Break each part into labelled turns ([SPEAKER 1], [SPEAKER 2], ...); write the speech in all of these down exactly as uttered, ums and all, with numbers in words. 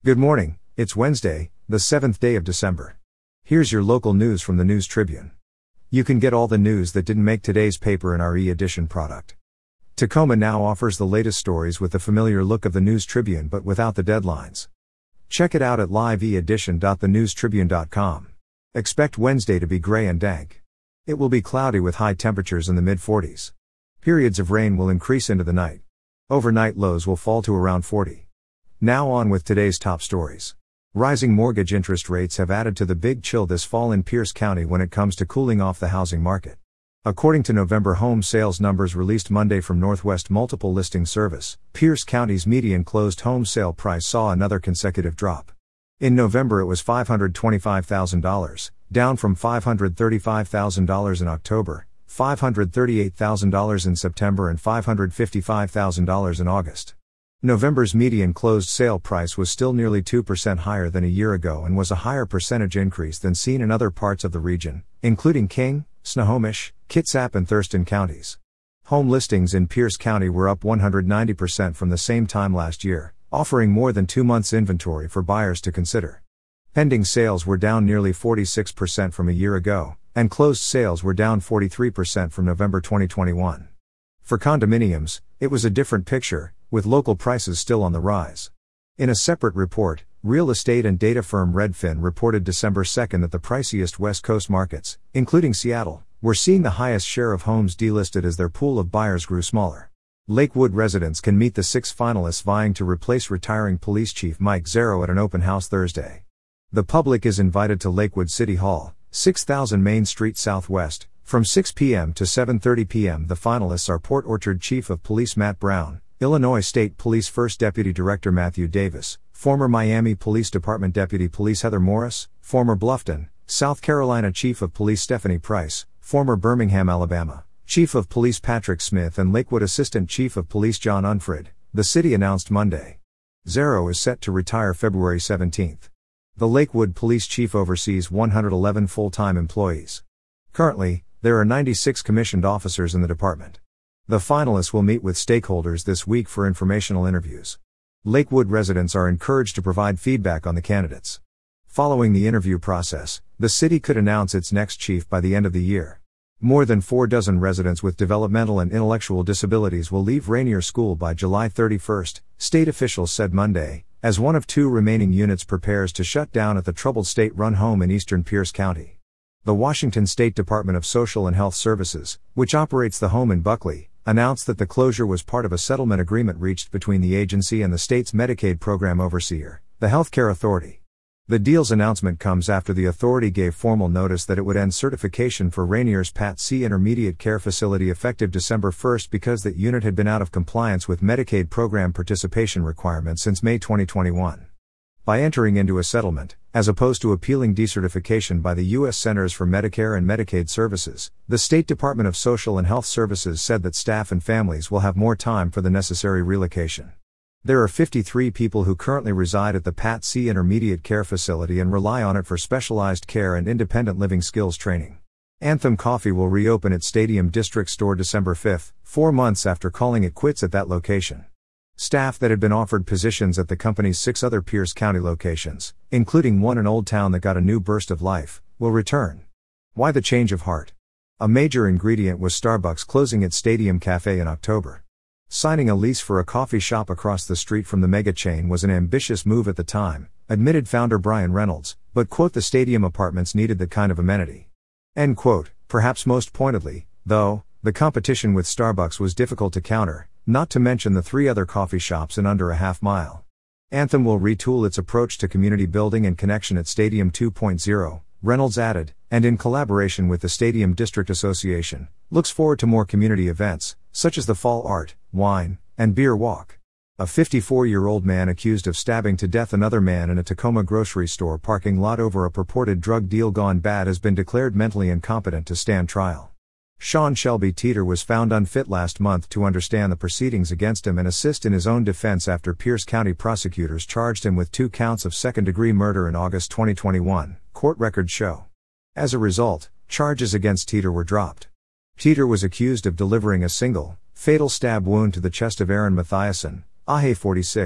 [SPEAKER 1] Good morning, it's Wednesday, the seventh day of December. Here's your local news from the News Tribune. You can get all the news that didn't make today's paper in our e-edition product. Tacoma now offers the latest stories with the familiar look of the News Tribune but without the deadlines. Check it out at live e edition dot the news tribune dot com. Expect Wednesday to be gray and dank. It will be cloudy with high temperatures in the mid forties. Periods of rain will increase into the night. Overnight lows will fall to around forty. Now on with today's top stories. Rising mortgage interest rates have added to the big chill this fall in Pierce County when it comes to cooling off the housing market. According to November home sales numbers released Monday from Northwest Multiple Listing Service, Pierce County's median closed home sale price saw another consecutive drop. In November it was five hundred twenty-five thousand dollars, down from five hundred thirty-five thousand dollars in October, five hundred thirty-eight thousand dollars in September and five hundred fifty-five thousand dollars in August. November's median closed sale price was still nearly two percent higher than a year ago and was a higher percentage increase than seen in other parts of the region, including King, Snohomish, Kitsap and Thurston counties. Home listings in Pierce County were up one hundred ninety percent from the same time last year, offering more than two months' inventory for buyers to consider. Pending sales were down nearly forty-six percent from a year ago, and closed sales were down forty-three percent from November twenty twenty-one. For condominiums, it was a different picture, with local prices still on the rise. In a separate report, real estate and data firm Redfin reported December second that the priciest West Coast markets, including Seattle, were seeing the highest share of homes delisted as their pool of buyers grew smaller. Lakewood residents can meet the six finalists vying to replace retiring Police Chief Mike Zero at an open house Thursday. The public is invited to Lakewood City Hall, six thousand Main Street Southwest, from six p.m. to seven thirty p.m. The finalists are Port Orchard Chief of Police Matt Brown, Illinois State Police First Deputy Director Matthew Davis, former Miami Police Department Deputy Police Heather Morris, former Bluffton, South Carolina Chief of Police Stephanie Price, former Birmingham, Alabama, Chief of Police Patrick Smith and Lakewood Assistant Chief of Police John Unfrid, the city announced Monday. Zero is set to retire February seventeenth. The Lakewood Police Chief oversees one hundred eleven full-time employees. Currently, there are ninety-six commissioned officers in the department. The finalists will meet with stakeholders this week for informational interviews. Lakewood residents are encouraged to provide feedback on the candidates. Following the interview process, the city could announce its next chief by the end of the year. More than four dozen residents with developmental and intellectual disabilities will leave Rainier School by July thirty-first, state officials said Monday, as one of two remaining units prepares to shut down at the troubled state-run home in eastern Pierce County. The Washington State Department of Social and Health Services, which operates the home in Buckley, announced that the closure was part of a settlement agreement reached between the agency and the state's Medicaid program overseer, the Healthcare Authority. The deal's announcement comes after the authority gave formal notice that it would end certification for Rainier's Pat C Intermediate Care Facility effective December first because that unit had been out of compliance with Medicaid program participation requirements since May twenty twenty-one. By entering into a settlement, as opposed to appealing decertification by the U S Centers for Medicare and Medicaid Services, the State Department of Social and Health Services said that staff and families will have more time for the necessary relocation. There are fifty-three people who currently reside at the Pat C Intermediate Care Facility and rely on it for specialized care and independent living skills training. Anthem Coffee will reopen its Stadium District store December fifth, four months after calling it quits at that location. Staff that had been offered positions at the company's six other Pierce County locations, including one in Old Town that got a new burst of life, will return. Why the change of heart? A major ingredient was Starbucks closing its Stadium Cafe in October. Signing a lease for a coffee shop across the street from the mega chain was an ambitious move at the time, admitted founder Brian Reynolds, but quote the Stadium apartments needed that kind of amenity. End quote. Perhaps most pointedly, though, the competition with Starbucks was difficult to counter, not to mention the three other coffee shops in under a half mile. Anthem will retool its approach to community building and connection at Stadium two point oh, Reynolds added, and in collaboration with the Stadium District Association, looks forward to more community events, such as the Fall Art, Wine, and Beer Walk. A fifty-four-year-old man accused of stabbing to death another man in a Tacoma grocery store parking lot over a purported drug deal gone bad has been declared mentally incompetent to stand trial. Sean Shelby Teeter was found unfit last month to understand the proceedings against him and assist in his own defense after Pierce County prosecutors charged him with two counts of second-degree murder in August twenty twenty-one, court records show. As a result, charges against Teeter were dropped. Teeter was accused of delivering a single, fatal stab wound to the chest of Aaron Mathiasen, A H forty-six,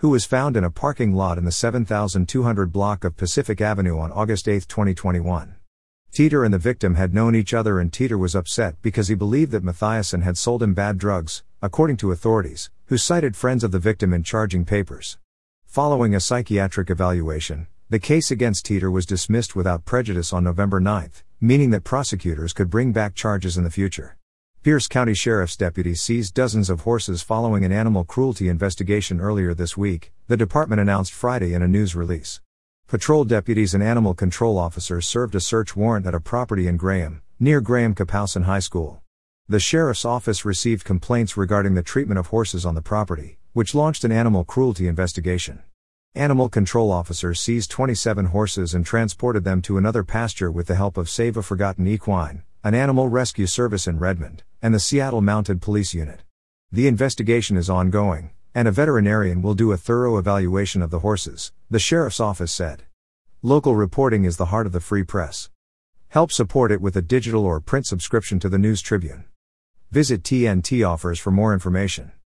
[SPEAKER 1] who was found in a parking lot in the seven thousand two hundred block of Pacific Avenue on August eighth, twenty twenty-one. Teeter and the victim had known each other, and Teeter was upset because he believed that Mathiasen had sold him bad drugs, according to authorities, who cited friends of the victim in charging papers. Following a psychiatric evaluation, the case against Teeter was dismissed without prejudice on November ninth, meaning that prosecutors could bring back charges in the future. Pierce County Sheriff's deputies seized dozens of horses following an animal cruelty investigation earlier this week, the department announced Friday in a news release. Patrol deputies and animal control officers served a search warrant at a property in Graham, near Graham-Kapowson High School. The sheriff's office received complaints regarding the treatment of horses on the property, which launched an animal cruelty investigation. Animal control officers seized twenty-seven horses and transported them to another pasture with the help of Save a Forgotten Equine, an animal rescue service in Redmond, and the Seattle Mounted Police Unit. The investigation is ongoing, and a veterinarian will do a thorough evaluation of the horses, the sheriff's office said. Local reporting is the heart of the free press. Help support it with a digital or print subscription to the News Tribune. Visit T N T Offers for more information.